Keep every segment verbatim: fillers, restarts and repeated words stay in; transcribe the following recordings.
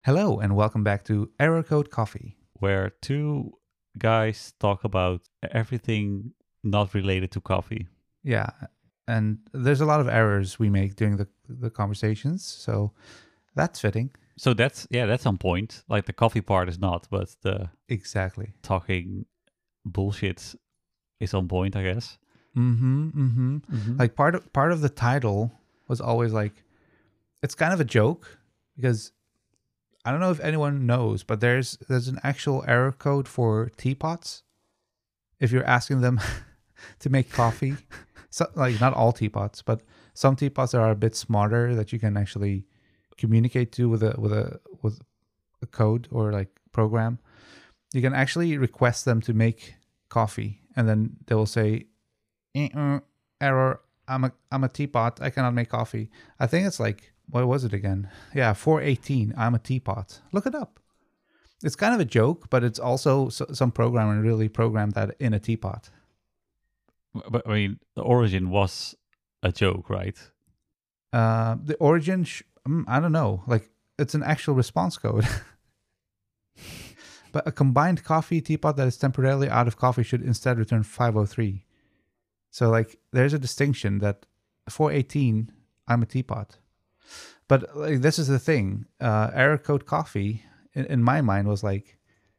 Hello and welcome back to Error Code Coffee. Where two guys talk about everything not related to coffee. Yeah, and there's a lot of errors we make during the, the conversations, so that's fitting. So that's yeah, that's on point. Like the coffee part is not, but the Exactly. talking bullshit is on point, I guess. Mm-hmm, mm-hmm. Mm-hmm. Like part of part of the title was always like, it's kind of a joke because I don't know if anyone knows, but there's there's an actual error code for teapots. If you're asking them to make coffee, so, like not all teapots, but some teapots that are a bit smarter that you can actually communicate to with a with a with a code or like program. You can actually request them to make coffee, and then they will say, "Eh-uh, "Error, I'm a I'm a teapot. I cannot make coffee." I think it's like, what was it again? Yeah, four eighteen. I'm a teapot. Look it up. It's kind of a joke, but it's also so, some programmer really programmed that in a teapot. But I mean, the origin was a joke, right? Uh, the origin, sh- mm, I don't know. Like it's an actual response code. But a combined coffee teapot that is temporarily out of coffee should instead return five oh three. So like there's a distinction that four eighteen, I'm a teapot. But like, this is the thing. Uh, error code coffee, in, in my mind, was like,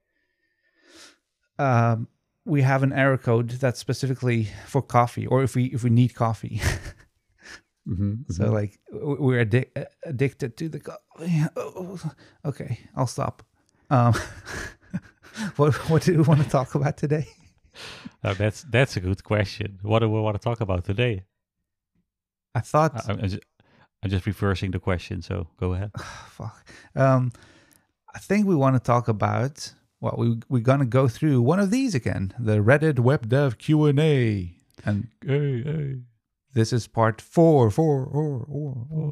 um, we have an error code that's specifically for coffee, or if we if we need coffee. Mm-hmm, So mm-hmm. like w- we're addic- addicted to the coffee. Oh, okay, I'll stop. Um, what what do we want to talk about today? Uh, that's that's a good question. What do we want to talk about today? I thought, I, I'm, just, I'm just reversing the question, so go ahead. fuck. Um, I think we want to talk about. Well, we we're gonna go through one of these again, the Reddit Web Dev Q and A, and Hey, hey. this is part four, four, four, four, four.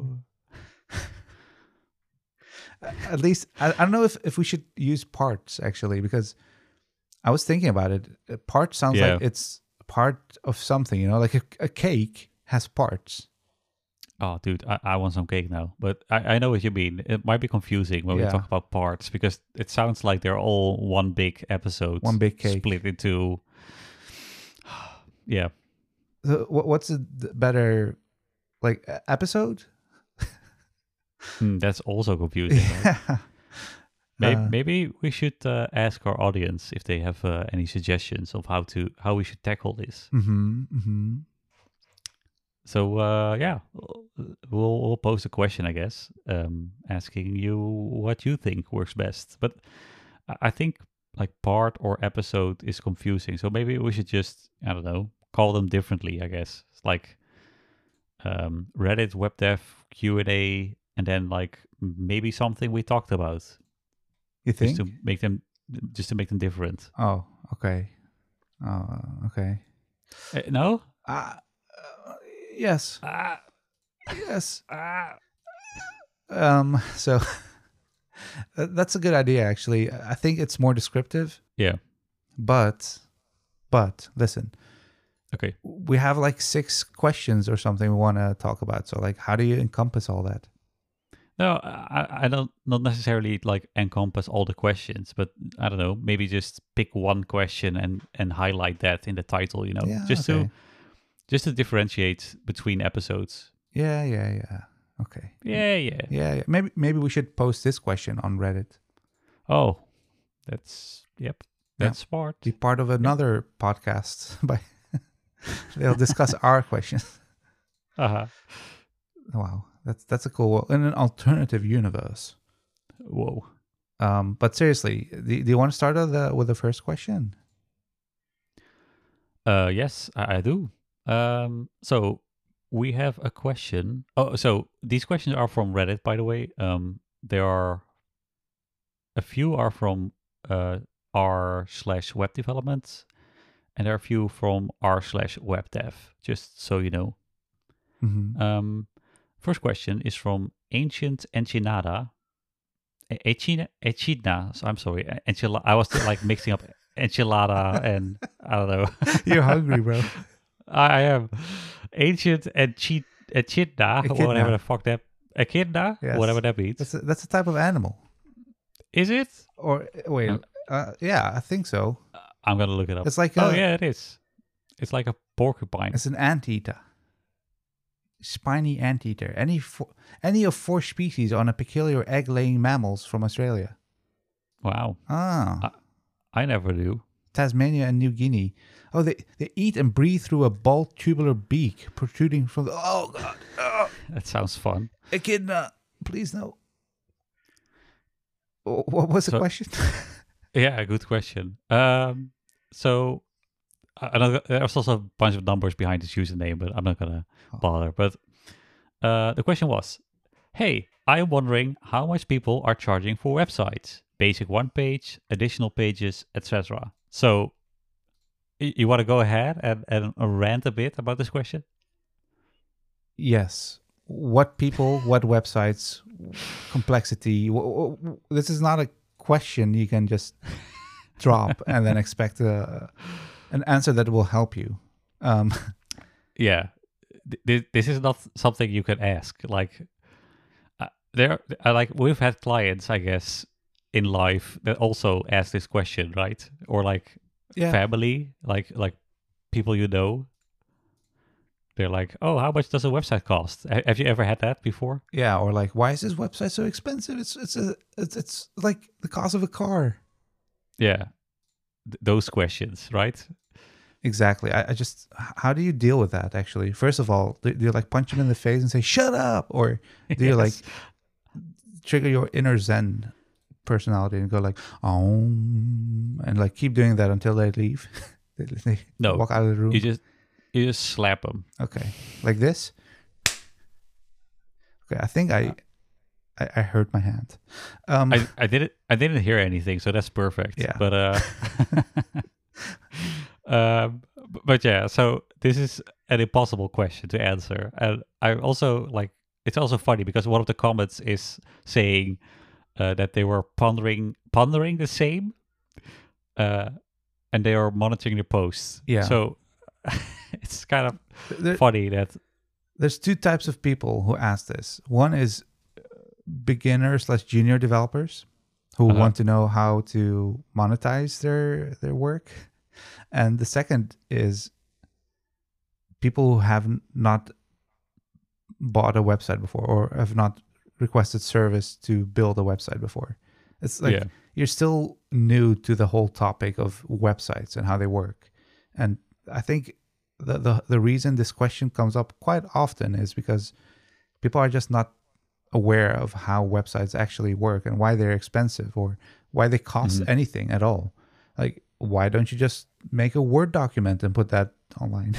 At least I, I don't know if, if we should use parts actually, because I was thinking about it. Uh, Part sounds Yeah. like it's part of something, you know, like a, a cake has parts. Oh, dude, I, I want some cake now. But I, I know what you mean. It might be confusing when Yeah. we talk about parts because it sounds like they're all one big episode. One big cake. Split into... yeah. So what, what's a d- better like e- episode? Hmm, that's also confusing. Right? Yeah. Maybe, Uh, maybe we should uh, ask our audience if they have uh, any suggestions of how to how we should tackle this. mm-hmm, mm-hmm. So uh, yeah, we'll, we'll post a question, I guess, um, asking you what you think works best. But I I think like part or episode is confusing. So maybe we should just, I don't know, call them differently, I guess. It's like um, Reddit, Web Dev, Q and A, and then like maybe something we talked about, You think? just to make them, just to make them different. Oh, okay. Oh, okay. Uh, no? Uh, uh, yes. Ah, Yes. ah. Um. So that- that's a good idea, actually. I think it's more descriptive, Yeah. but but listen, Okay. we have like six questions or something we want to talk about. So like, how do you encompass all that? No, I, I don't not necessarily like encompass all the questions, but I don't know, maybe just pick one question and and highlight that in the title, you know, Yeah. just okay. to just to differentiate between episodes. Yeah. Yeah. Yeah. Okay. Yeah, yeah. Yeah. Yeah. Maybe maybe we should post this question on Reddit. Oh, that's yep, that's smart. Be part of another podcast by they'll discuss our questions. Uh-huh. Wow, that's that's a cool world. In an alternative universe. Whoa. Um, but seriously, do, do you want to start with the with the first question? Uh, yes, I, I do. Um, so we have a question. Oh, so these questions are from Reddit, by the way. Um, there are a few are from uh, r slash web development, and there are a few from r slash web dev. Just so you know. Mm-hmm. Um, first question is from Ancient Enchinada. E- Echina, Echidna. So I'm sorry, Enchilada. I was like mixing up enchilada and I don't know. You're hungry, bro. I, I am Ancient Enchi- Echidna, Echidna. whatever the fuck that Echidna, Yes. whatever that means. That's a, that's a type of animal. Is it? Or wait, Um, uh, yeah, I think so. I'm gonna look it up. It's like Oh a, yeah, it is. It's like a porcupine. it's an anteater, spiny anteater. Any four, any of four species on a peculiar egg-laying mammals from Australia. Wow. Ah, I, I never knew. Tasmania and New Guinea. Oh, they, they eat and breathe through a bald tubular beak protruding from the. Oh God! Oh, That sounds fun. echidna, please no. Wh- What was the So- question? Yeah, good question. Um, so I I know there's also a bunch of numbers behind this username, but I'm not gonna Oh. bother. But uh, the question was, hey, I'm wondering how much people are charging for websites, basic one page, additional pages, et cetera. So y- you want to go ahead and, and rant a bit about this question? Yes. What people, what websites, complexity. W- w- w- This is not a question you can just drop and then expect a, an answer that will help you. Um, Yeah, th- th- this is not something you can ask. Like, uh, there, I like we've had clients, I guess, in life that also ask this question, right? Or like yeah. family, like like people you know. They're like, "Oh, how much does a website cost?" Ha- Have you ever had that before? Yeah. Or like, why is this website so expensive? It's it's a, it's, it's like the cost of a car. Yeah, th- those questions, right? Exactly. I, I just, h- how do you deal with that actually? First of all, do, do you like punch them in the face and say, shut up? Or do you like Yes. trigger your inner Zen personality and go like, oh, and like keep doing that until they leave? they, they No, walk out of the room. you just you just slap them. Okay. Like this? Okay. I think I, I, I hurt my hand. Um, I, I didn't I didn't hear anything, so that's perfect. Yeah. But uh, um, b- but yeah, so this is an impossible question to answer, and I also like it's also funny because one of the comments is saying uh, that they were pondering pondering the same, uh, and they are monitoring the posts. Yeah. So it's kind of there, funny that there's two types of people who ask this. One is beginner slash junior developers who Uh-huh. want to know how to monetize their their work, and the second is people who have n- not bought a website before or have not requested service to build a website before. It's like Yeah. you're still new to the whole topic of websites and how they work, and I think the the, the reason this question comes up quite often is because people are just not aware of how websites actually work and why they're expensive or why they cost Mhm. anything at all. Like, why don't you just make a Word document and put that online?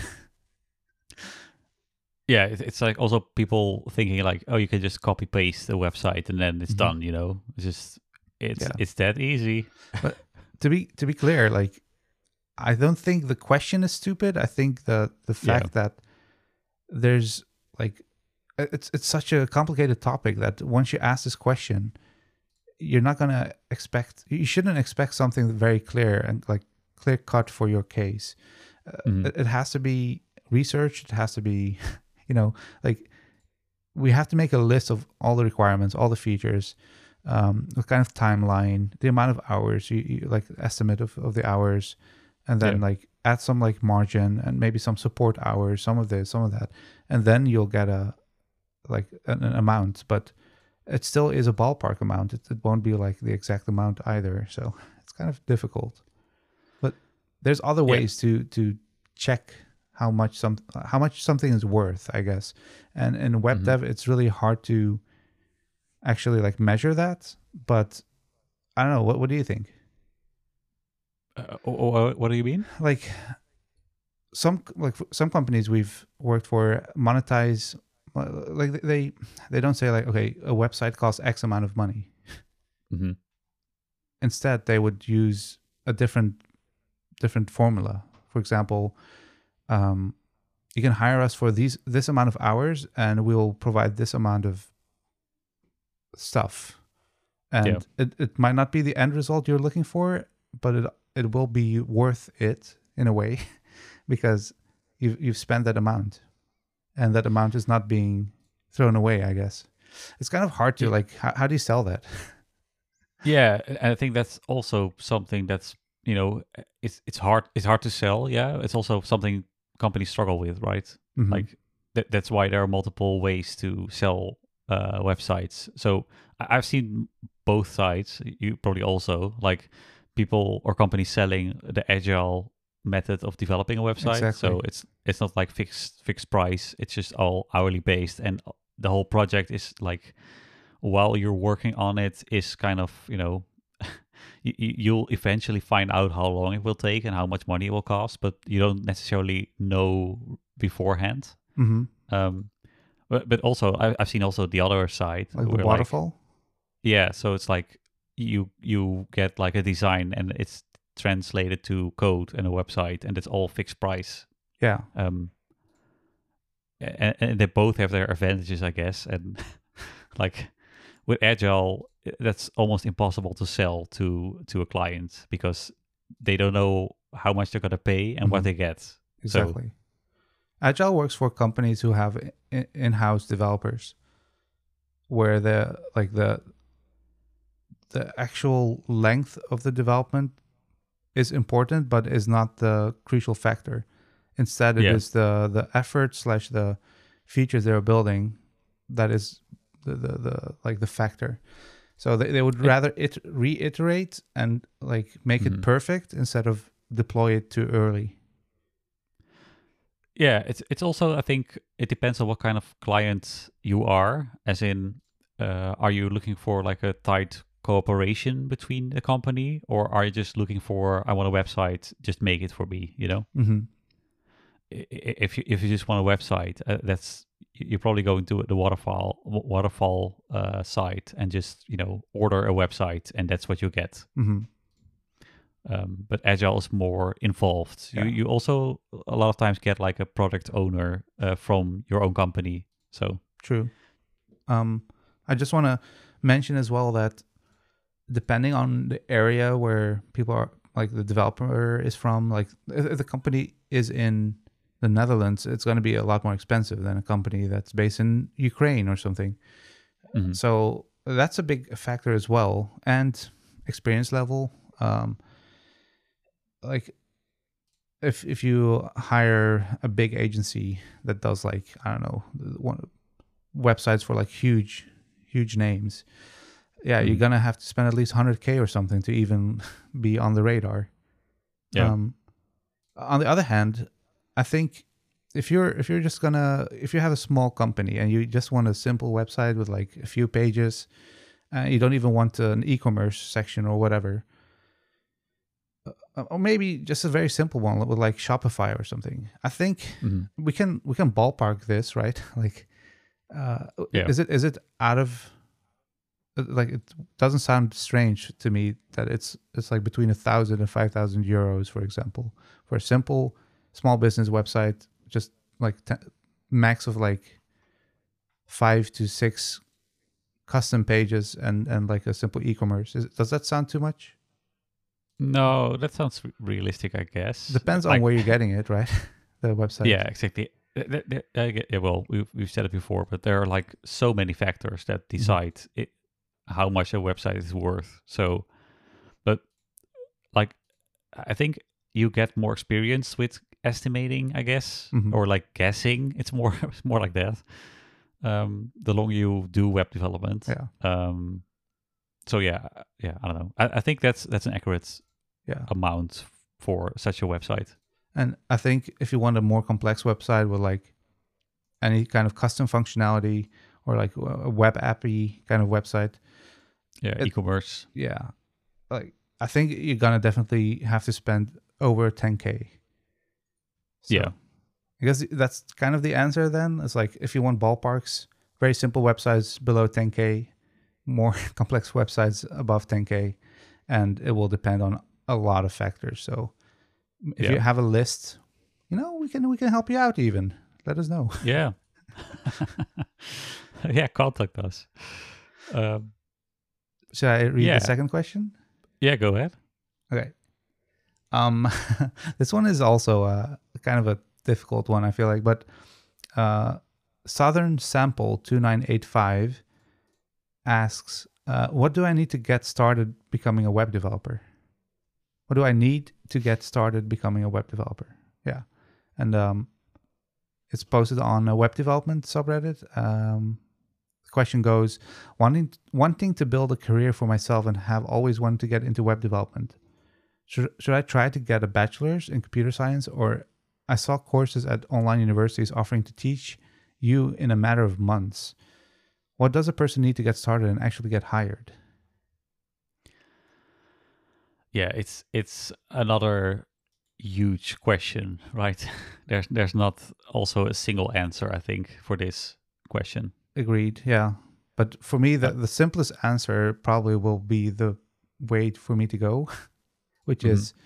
yeah, it- it's like also people thinking like, oh, you can just copy paste the website and then it's Mhm. done. You know, it's just it's Yeah. it's that easy. to be to be clear, like, I don't think the question is stupid. I think the the fact that there's like it's it's such a complicated topic that once you ask this question, you're not gonna expect you shouldn't expect something very clear and like clear cut for your case. Uh, Mhm. it, it has to be researched. It has to be, you know, like we have to make a list of all the requirements, all the features, um, what kind of timeline, the amount of hours, you, you like estimate of, of the hours, and then Yeah. like add some like margin and maybe some support hours, some of this, some of that, and then you'll get a like an, an amount, but it still is a ballpark amount. It, it won't be like the exact amount either, so it's kind of difficult. But there's other Yeah. ways to to check how much some how much something is worth, I guess. And in web Mhm. dev, it's really hard to actually like measure that. But I don't know. What what do you think? Uh, o- o- what do you mean? Like some like some companies we've worked for monetize like they they don't say like, okay, a website costs X amount of money. hmm Instead, they would use a different different formula. For example, um, you can hire us for these this amount of hours, and we'll provide this amount of stuff. And Yeah. it, it might not be the end result you're looking for, but it it will be worth it in a way because you've you've spent that amount, and that amount is not being thrown away. I guess it's kind of hard to Yeah. like. How, how do you sell that? Yeah, and I think that's also something that's, you know, it's it's hard it's hard to sell. Yeah, it's also something companies struggle with, right? Hmm. Like that that's why there are multiple ways to sell uh, websites. So I- I've seen both sides. You probably also like people or companies selling the agile method of developing a website. Exactly. So it's it's not like fixed fixed price. It's just all hourly based, and the whole project is like while you're working on it is kind of, you know, you, you'll eventually find out how long it will take and how much money it will cost, but you don't necessarily know beforehand. Hmm. Um, but, but also, I, I've seen also the other side Like the where like, waterfall. yeah, so it's like you you get like a design and it's translated to code and a website and it's all fixed price. Yeah. Um, and, and they both have their advantages, I guess. And like with agile, that's almost impossible to sell to to a client because they don't know how much they're gonna pay and what Hmm. they get. So Exactly. Agile works for companies who have i- in-house developers, where the like the the actual length of the development is important, but is not the crucial factor. Instead, it yeah, is the the effort slash the features they're building that is the the, the like the factor. So they, they would it, rather it reiterate and like make it mhm. perfect instead of deploy it too early. yeah. It's it's also, I think it depends on what kind of client you are. As in, uh, are you looking for like a tight cooperation between the company, or are you just looking for I want a website, just make it for me? You know, Hmm. I- i- if you if you just want a website, uh, that's you're probably going to the waterfall wa- waterfall uh, site and just, you know, order a website and that's what you get. Hmm. Um, but agile is more involved. You Yeah, you also a lot of times get like a product owner uh, from your own company. So true. Um, I just want to mention as well that depending on the area where people are, like the developer is from, like if if the company is in the Netherlands, it's going to be a lot more expensive than a company that's based in Ukraine or something. mhm. So that's a big factor as well, and experience level. Um, like if if you hire a big agency that does like I don't know one, websites for like huge huge names, yeah, you're Mhm. gonna have to spend at least one hundred k or something to even be on the radar. Yeah. Um, on the other hand, I think if you're if you're just gonna if you have a small company and you just want a simple website with like a few pages, uh, you don't even want an e-commerce section or whatever, uh, or maybe just a very simple one with like Shopify or something. I think Mhm. we can we can ballpark this, right? Like, uh, Yeah. is it is it out of uh, like it doesn't sound strange to me that it's it's like between a thousand and five thousand euros, for example, for a simple small business website, just like ten, max of like five to six custom pages and and like a simple e-commerce. Is, does that sound too much? No, that sounds re- realistic, I guess. Uh, Depends on Like, where you're getting it, right? The website. yeah, exactly. Th- th- th- I get- yeah, well, we've we've said it before, but there are like so many factors that Hmm. decide it, how much a website is worth. So, but like I think you get more experience with estimating, I guess, Hmm. or like guessing. It's more it's more like that. Um, the longer you do web development. Yeah, Um, so yeah, yeah, I don't know. I, I think that's that's an accurate yeah. amount for such a website. And I think if you want a more complex website with like any kind of custom functionality or like a web appy kind of website, Yeah, it e-commerce. yeah, like I think you're gonna definitely have to spend over ten k. Yeah, So I guess that's kind of the answer then. It's like if you want ballparks, very simple websites below ten k, more complex websites above ten k, and it will depend on a lot of factors. So if yeah, you have a list, you know, we can we can help you out even. Let us know. yeah, yeah. Contact us. Um, Should I read the yeah, second question? yeah. Go ahead. Okay. Um, this one is also uh, kind of a difficult one, I feel like, but uh, Southern Sample two nine eight five asks, Uh, what do I need to get started becoming a web developer? What do I need to get started becoming a web developer? Yeah. And um, it's posted on a web development subreddit. Um, the question goes, wanting, wanting to build a career for myself and have always wanted to get into web development. Should, should I try to get a bachelor's in computer science, or I saw courses at online universities offering to teach you in a matter of months. What does a person need to get started and actually get hired? Yeah, it's it's another huge question, right? there's there's not also a single answer, I think, for this question. Agreed. Yeah, but for me, the the simplest answer probably will be the way for me to go, which mm-hmm. is,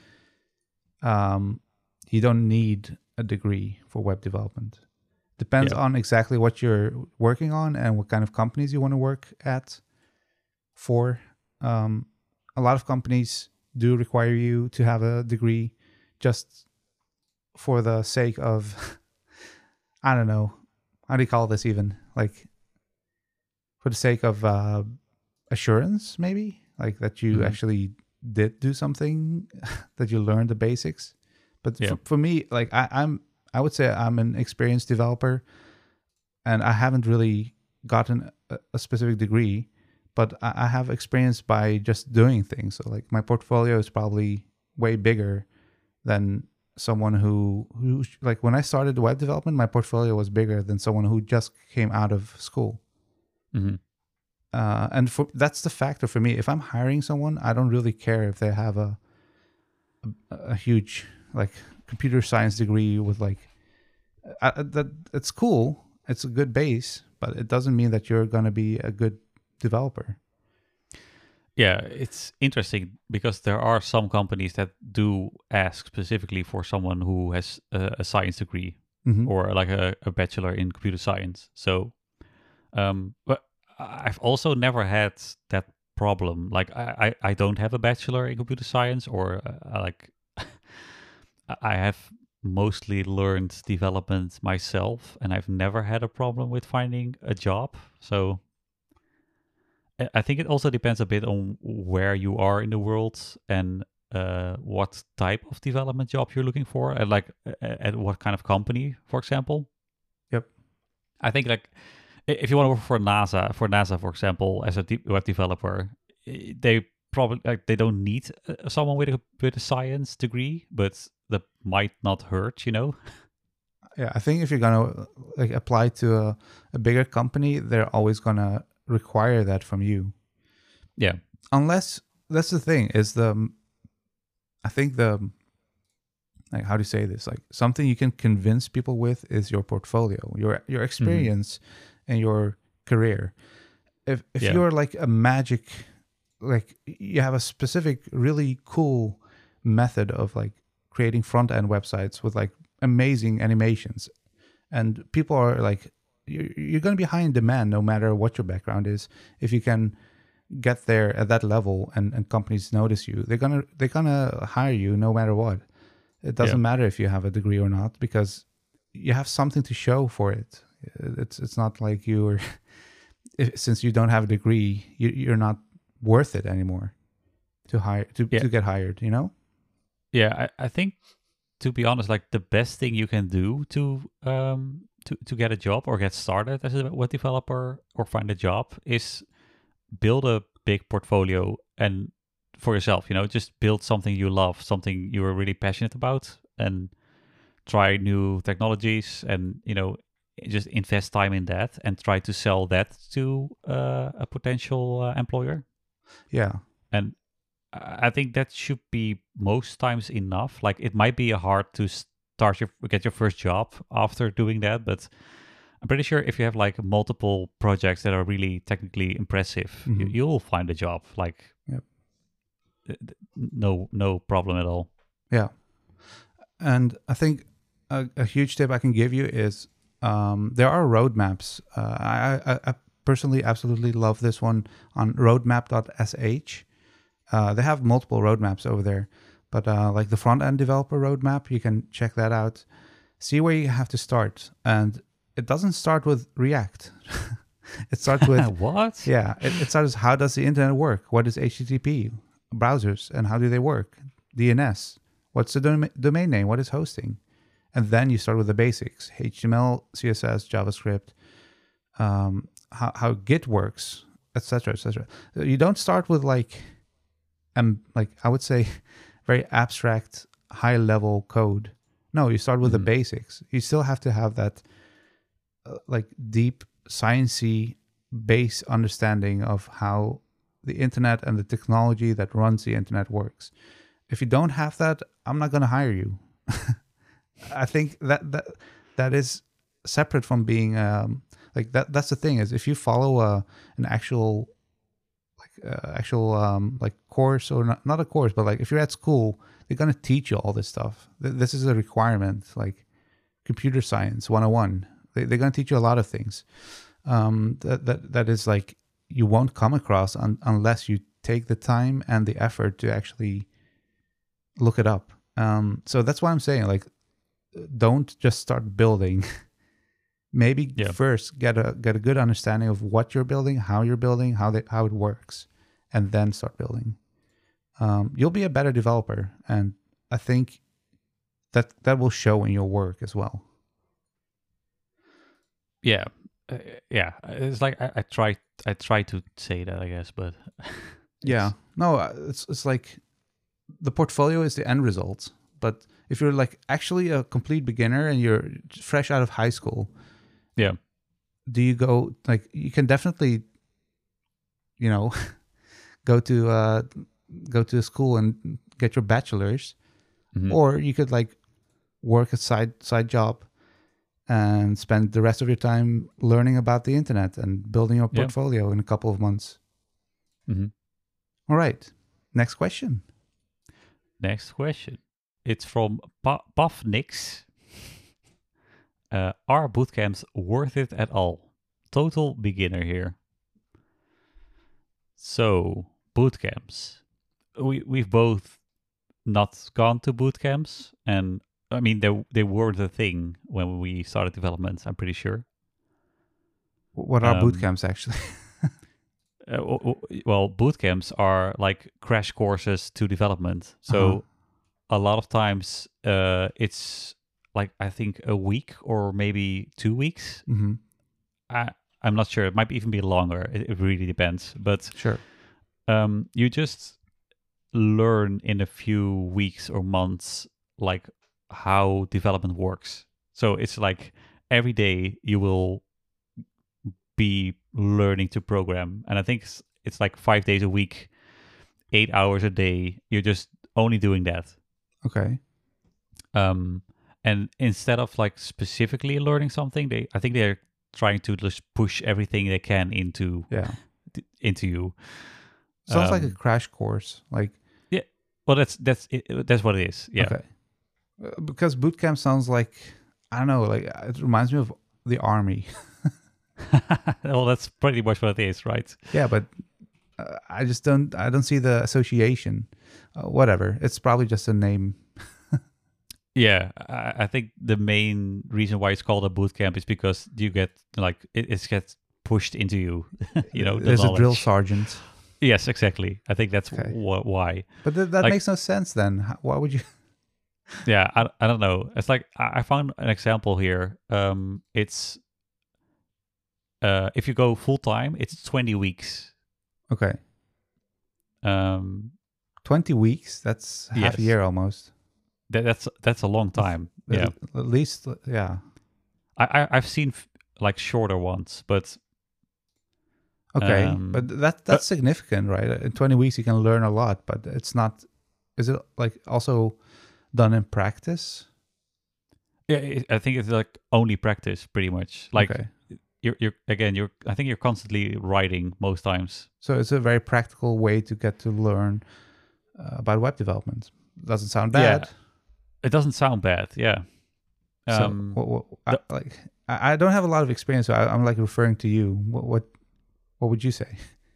um, you don't need a degree for web development. Depends yeah. on exactly what you're working on and what kind of companies you want to work at. For um, a lot of companies do require you to have a degree just for the sake of, I don't know, how do you call this even? Like, for the sake of uh, assurance, maybe? Like that you mm-hmm. actually did do something, that you learned the basics. But yeah. for, for me, like I, I'm, I would say I'm an experienced developer, and I haven't really gotten a, a specific degree, but I, I have experience by just doing things. So like my portfolio is probably way bigger than someone who, who like when I started web development, my portfolio was bigger than someone who just came out of school. Mm-hmm. Uh, and for, that's the factor for me. If I'm hiring someone, I don't really care if they have a a, a huge like computer science degree with like uh, that. It's cool. It's a good base, but it doesn't mean that you're going to be a good developer. Yeah, it's interesting because there are some companies that do ask specifically for someone who has a, a science degree mm-hmm. or like a, a bachelor in computer science. So, um, but I've also never had that problem. Like I, I, I don't have a bachelor in computer science, or uh, like I have mostly learned development myself, and I've never had a problem with finding a job. So I think it also depends a bit on where you are in the world and uh, what type of development job you're looking for, and like at what kind of company, for example. Yep. I think like if you want to work for NASA, for NASA, for example, as a de- web developer, they probably like they don't need uh, someone with a with a science degree, but that might not hurt, you know. Yeah, I think if you're gonna like apply to a, a bigger company, they're always gonna require that from you. Yeah, unless that's the thing is the, I think the, like how do you say this? Like something you can convince people with is your portfolio, your your experience, mm-hmm. and your career. If if yeah. you're like a magic, like you have a specific really cool method of like creating front end websites with like amazing animations, and people are like, you're, you're going to be high in demand no matter what your background is. If you can get there at that level and, and companies notice you, they're gonna they're gonna hire you no matter what. It doesn't yeah. matter if you have a degree or not, because you have something to show for it. It's it's not like you're if, since you don't have a degree, you, you're not worth it anymore to hire to, yeah. to get hired, you know. Yeah, I, I think, to be honest, like the best thing you can do to um to, to get a job or get started as a web developer or find a job is build a big portfolio and for yourself, you know, just build something you love, something you are really passionate about, and try new technologies, and you know, just invest time in that and try to sell that to uh, a potential uh, employer. Yeah, and I think that should be most times enough. Like it might be hard to start your get your first job after doing that, but I'm pretty sure if you have like multiple projects that are really technically impressive, mm-hmm. you, you'll find a job. Like, yep. th- th- no no problem at all. Yeah, and I think a, a huge tip I can give you is um, there are roadmaps. Uh, I, I, I personally absolutely love this one on roadmap dot s h. Uh, they have multiple roadmaps over there, but uh, like the front-end developer roadmap, you can check that out. See where you have to start. And it doesn't start with React. It starts with What? yeah. It, it starts. How does the internet work? What is H T T P? Browsers and how do they work? D N S. What's the dom- domain name? What is hosting? And then you start with the basics: H T M L, C S S, JavaScript, um, how how Git works, et cetera, et cetera. You don't start with like, um, like I would say, very abstract, high level code. No, you start with Mhm. the basics. You still have to have that, uh, like deep sciencey base understanding of how the internet and the technology that runs the internet works. If you don't have that, I'm not going to hire you. I think that that that is separate from being um, like that. That's the thing is if you follow a, an actual like uh, actual um, like course or not, not a course, but like if you're at school, they're gonna teach you all this stuff. Th- This is a requirement, like computer science one oh one. They, they're gonna teach you a lot of things um, that that that is like you won't come across un- unless you take the time and the effort to actually look it up. Um, so that's why I'm saying like don't just start building. Maybe Yeah. first get a get a good understanding of what you're building, how you're building, how they, how it works, and then start building. Um, you'll be a better developer, and I think that that will show in your work as well. Yeah. Uh, yeah. It's like I, I try I try to say that, I guess, but Yeah, it's- no, uh, it's it's like the portfolio is the end result, but if you're like actually a complete beginner and you're fresh out of high school, yeah. do you go like you can definitely, you know, go to uh go to school and get your bachelor's, Mhm. or you could like work a side side job and spend the rest of your time learning about the internet and building your Yeah. portfolio in a couple of months. Mhm. All right, next question. Next question. It's from pa- Pafnix. Uh, are bootcamps worth it at all? Total beginner here. So, bootcamps. We we've both not gone to bootcamps, and I mean they they were the thing when we started development. I'm pretty sure. What are boot Um, camps actually? uh, w- w- well, boot camps are like crash courses to development. So Uh-huh. a lot of times uh, it's like I think a week or maybe two weeks. Mm-hmm. I, I'm not sure. It might even be longer. It, it really depends. But Sure. um, you just learn in a few weeks or months like how development works. So it's like every day you will be learning to program, and I think it's, it's like five days a week, eight hours a day. You're just only doing that. Okay. Um, and instead of like specifically learning something, they I think they're trying to just push everything they can into Yeah. into you. Sounds like a Um, crash course. Like yeah, well, that's that's it, that's what it is. Yeah, okay. Uh, Because boot camp sounds like I don't know, like uh, it reminds me of the army. well, that's pretty much what it is, right? Yeah, but uh, I just don't I don't see the association. Uh, whatever. It's probably just a name. Yeah, I, I think the main reason why it's called a boot camp is because you get like it, it gets pushed into you. you know, the There's a drill knowledge. sergeant. Yes, exactly. I think that's Okay. wh- why. But th- that Like- makes no sense then. How- Why would you Yeah, I, I don't know. It's like I, I found an example here. Um, it's uh, if you go full time, it's twenty weeks. Okay. Um, twenty weeks, that's half Yes. a year almost. that, that's that's a long time. Yeah, At, at least yeah. I, I I've seen f- like shorter ones, but Okay, Um, but that that's significant, right? In twenty weeks, you can learn a lot, but it's not. Is it like also done in practice? yeah, it, I think it's like only practice, pretty much. Like okay, you're you're again, you're I think you're constantly writing most times. so it's a very practical way to get to learn uh, about web development. Doesn't sound Yeah. bad. It doesn't sound bad. Yeah. So Um, what, what, I, the- like I, I don't have a lot of experience, so I, I'm like referring to you. What what what would you say?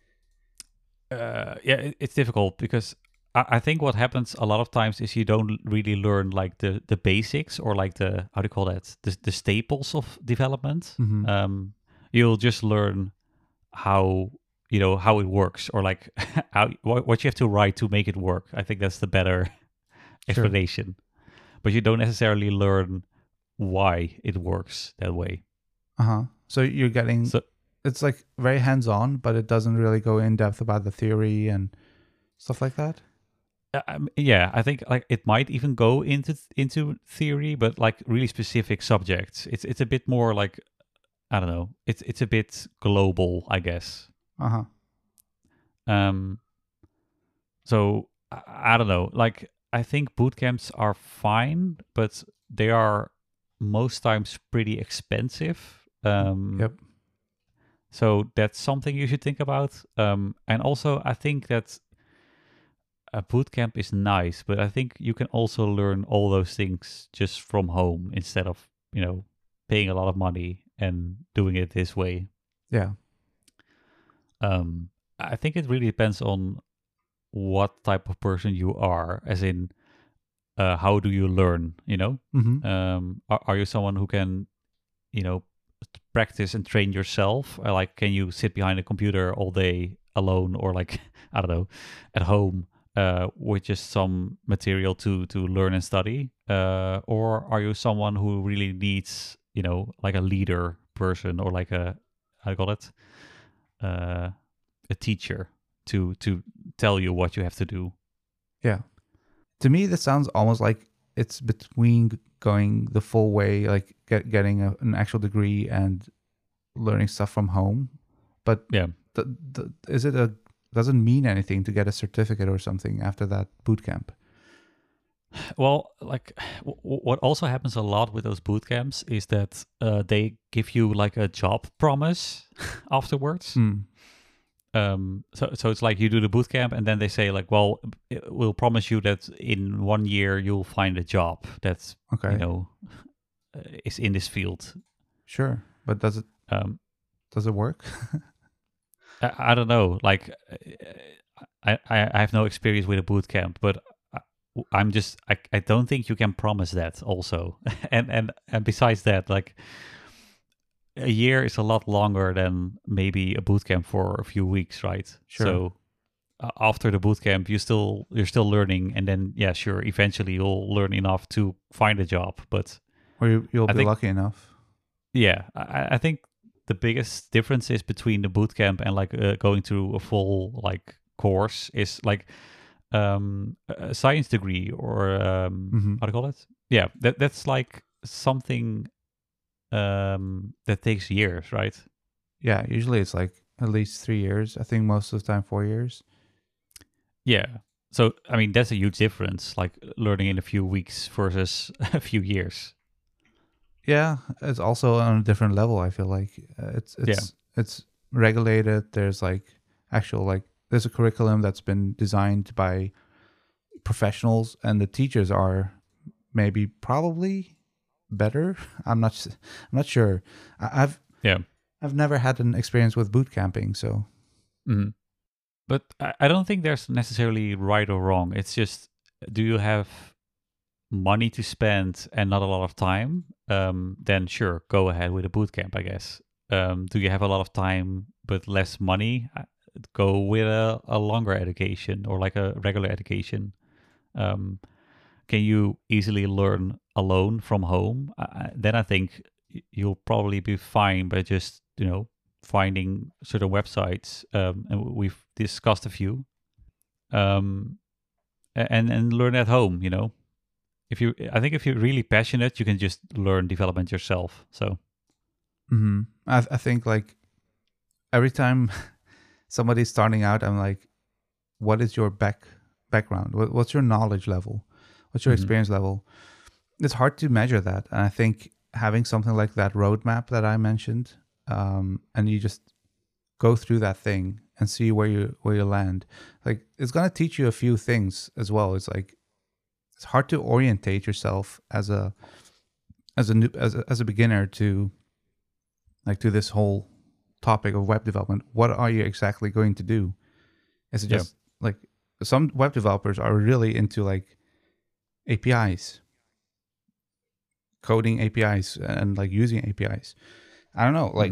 uh, yeah, it, it's difficult because I, I think what happens a lot of times is you don't really learn like the the basics or like the how do you call that the the staples of development. Mhm. Um, you'll just learn how you know how it works, or like how what, what you have to write to make it work. I think that's the better Sure. explanation. But you don't necessarily learn why it works that way. Uh huh. So you're getting So it's like very hands on, but it doesn't really go in depth about the theory and stuff like that. uh, um, yeah, I think like it might even go into into theory, but like really specific subjects. It's it's a bit more like, I don't know. It's it's a bit global, I guess. Uh huh. Um. So I, I don't know. Like I think boot camps are fine, but they are most times pretty expensive. Um. Yep. So that's something you should think about. Um. And also, I think that a boot camp is nice, but I think you can also learn all those things just from home instead of, you know, paying a lot of money and doing it this way. Yeah. Um, I think it really depends on what type of person you are, as in, uh, how do you learn, you know? Mm-hmm. Um, are, are you someone who can, you know, practice and train yourself? Uh, Like, can you sit behind a computer all day alone, or like, I don't know, at home uh, with just some material to to learn and study? Uh, or are you someone who really needs, you know, like a leader person, or like a, how do you call it, uh, a teacher to to tell you what you have to do? Yeah. To me, this sounds almost like it's between g- going the full way, like get, getting a, an actual degree and learning stuff from home. But Yeah. the, the, is it a doesn't mean anything to get a certificate or something after that boot camp? Well, like w- w- what also happens a lot with those boot camps is that uh, they give you like a job promise afterwards. Hmm. Um, so so it's like you do the boot camp, and then they say like, well, it- we'll promise you that in one year you'll find a job that's, you Okay. know, uh, is in this field. Sure. But does it Um, does it work? I, I don't know. Like, uh, I, I I have no experience with a boot camp, but I- I'm just I, I don't think you can promise that also. and and and besides that, like a year is a lot longer than maybe a boot camp for a few weeks, right? Sure. So uh, after the boot camp, you still you're still learning, and then yeah, sure, eventually you'll learn enough to find a job. But Or you, you'll I be think lucky enough. yeah, I, I think the biggest difference is between the boot camp and like uh, going through a full like course is like um a a science degree, or um Hmm. how do you call it? Yeah, that that's like something um that takes years, right? Yeah. Usually it's like at least three years. I think most of the time four years. Yeah. So I mean that's a huge difference, like learning in a few weeks versus a few years. Yeah. It's also on a different level. I feel like uh, it's Yeah. it's it's regulated. There's like actual like there's a curriculum that's been designed by professionals, and the teachers are maybe probably better. I'm not. s- I'm not sure. I- I've Yeah. I've never had an experience with boot camping, so hmm But I, I don't think there's necessarily right or wrong. It's just, do you have money to spend and not a lot of time? Um, then sure, go ahead with a boot camp, I guess. Um, do you have a lot of time but less money? Uh, Go with a, a longer education, or like a regular education. Um, can you easily learn alone from home? Uh, then I think y- you'll probably be fine by just, you know, finding certain websites. Um, and w- we've discussed a few. Um, a- and and learn at home. You know, if you, I think if you're really passionate, you can just learn development yourself. So hmm I I think like every time somebody's starting out, I'm like, what is your back background? What, what's your knowledge level? What's your hmm experience level? It's hard to measure that, and I think having something like that roadmap that I mentioned, um, and you just go through that thing and see where you where you land. Like it's gonna teach you a few things as well. It's like it's hard to orientate yourself as a as a new as a, as a beginner to like to this whole topic of web development. What are you exactly going to do? Is it yeah, just like some web developers are really into like A P Is, coding A P Is and like using A P Is. I don't know. hmm Like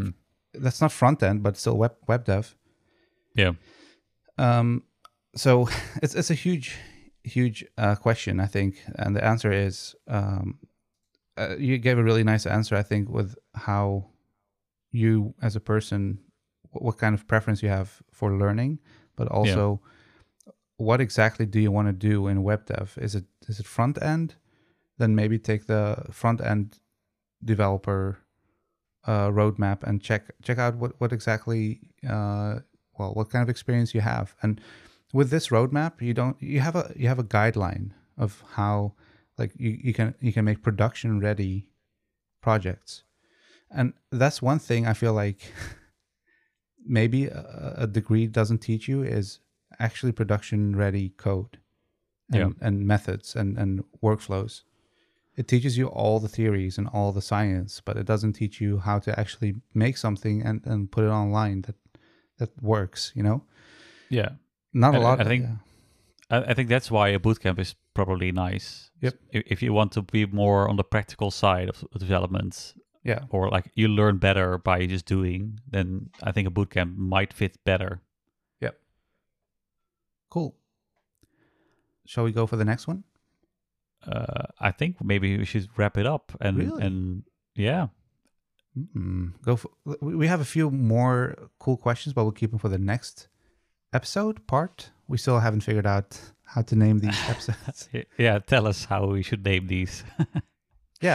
that's not front end, but still web web dev. Yeah. Um, so it's it's a huge, huge uh, question, I think, and the answer is um, uh, you gave a really nice answer, I think, with how you as a person, wh- what kind of preference you have for learning, but Yeah. also what exactly do you want to do in web dev? Is it is it front end? Then maybe take the front end developer uh, roadmap and check check out what what exactly uh, well what kind of experience you have. And with this roadmap, you don't you have a you have a guideline of how like you, you can you can make production ready projects, and that's one thing I feel like maybe a, a degree doesn't teach you is actually production ready code Yeah. and and methods and and workflows. It teaches you all the theories and all the science, but it doesn't teach you how to actually make something and, and put it online that that works. You know, Yeah. not a And I lot. I think Yeah. I, I think that's why a bootcamp is probably nice. Yep. If, if you want to be more on the practical side of development, Yeah. or like you learn better by just doing, then I think a bootcamp might fit better. Yep. Cool. Shall we go for the next one? Uh, I think maybe we should wrap it up and Really? and yeah. Mm, go for. We we have a few more cool questions, but we'll keep them for the next episode part. We still haven't figured out how to name these episodes. Y- Yeah, tell us how we should name these. Yeah.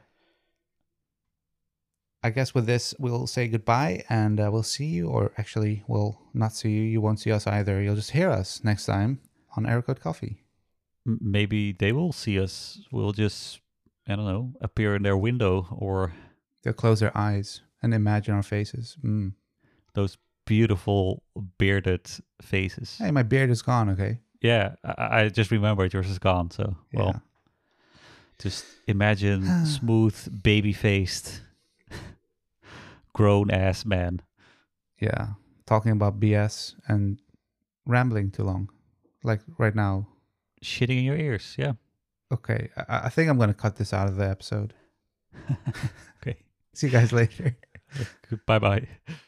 I guess with this, we'll say goodbye and uh, we'll see you, or actually, we'll not see you. You won't see us either. You'll just hear us next time on Error Code Coffee. M- Maybe they will see us. We'll just, I don't know, appear in their window, or They'll close their eyes and imagine our faces. Mm. those beautiful bearded faces. Hey, my beard is gone, okay? Yeah, I, I just remembered yours is gone. So, well, Yeah. just imagine smooth, baby faced, grown ass man. Yeah. Talking about B S and rambling too long. Like right now. Shitting in your ears. Yeah. Okay. I, I think I'm going to cut this out of the episode. Okay. See you guys later. Bye bye.